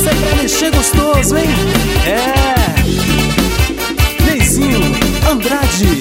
Isso é pra mexer gostoso, hein? É Neizinho Andrade.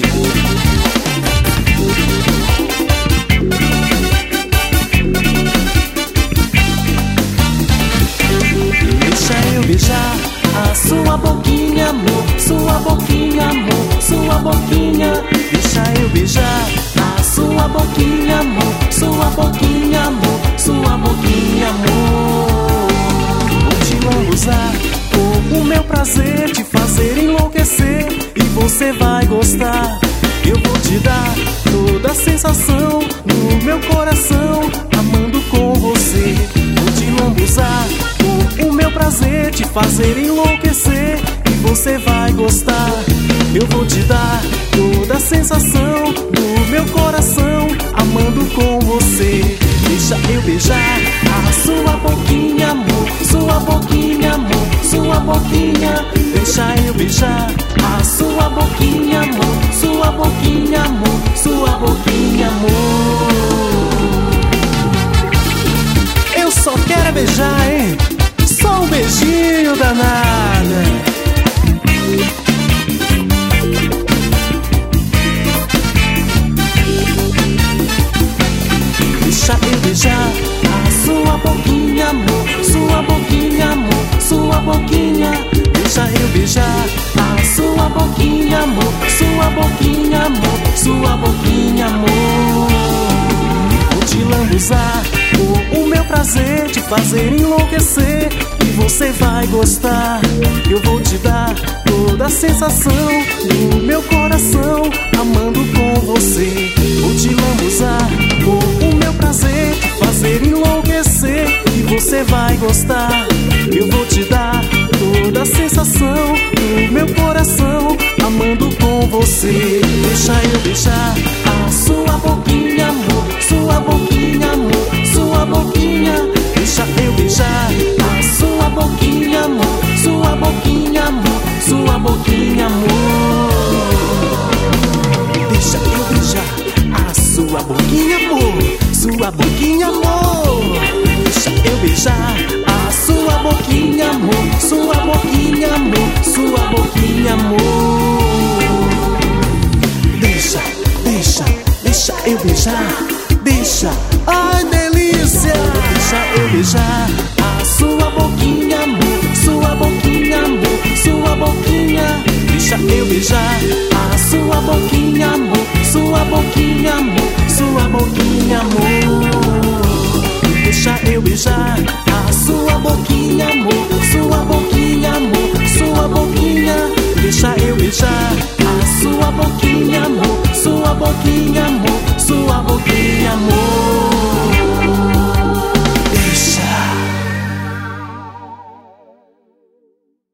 Deixa eu beijar a sua boquinha, amor. Sua boquinha, amor. Sua boquinha. Deixa eu beijar a sua boquinha, amor. Sua boquinha, amor. Sua boquinha, amor. Vou te lambuzar com o meu prazer, te fazer enlouquecer, e você vai gostar. Eu vou te dar toda a sensação no meu coração, amando com você. Vou te lambuzar com o meu prazer, te fazer enlouquecer, e você vai gostar. Eu vou te dar toda a sensação no meu coração, amando com você. Deixa eu beijar a sua boquinha, amor. Sua boquinha, amor. Sua boquinha. Deixa eu beijar a sua boquinha, amor. Sua boquinha, amor. Sua boquinha, amor. Eu só quero beijar, hein? Só um beijinho danado. Deixa eu beijar a sua boquinha, amor. Sua boquinha, amor. Sua boquinha. Deixa eu beijar a sua boquinha, amor. Sua boquinha, amor. Sua boquinha, amor. Vou te lambuzar com o meu prazer, te fazer enlouquecer, e você vai gostar. Eu vou te dar toda a sensação no meu coração, amando com você. Vou te lambuzar com o meu prazer, te fazer enlouquecer, e você vai gostar. Eu vou te dar toda a sensação no meu coração, amando com você. Deixa eu beijar a sua boquinha, amor. Sua boquinha, amor. Sua boquinha. Deixa eu beijar a sua boquinha, amor. Sua boquinha, amor. Sua boquinha, amor. Deixa eu beijar a sua boquinha, amor. Sua boquinha, amor. Deixa eu beijar a sua boquinha, amor. Sua boquinha, amor. Sua boquinha, amor. Deixa eu beijar. Deixa, ai delícia. Deixa eu beijar a sua boquinha, amor. Sua boquinha, amor. Sua boquinha. Deixa eu beijar a sua boquinha, amor. Sua boquinha, amor. Sua boquinha, amor. Deixa eu beijar a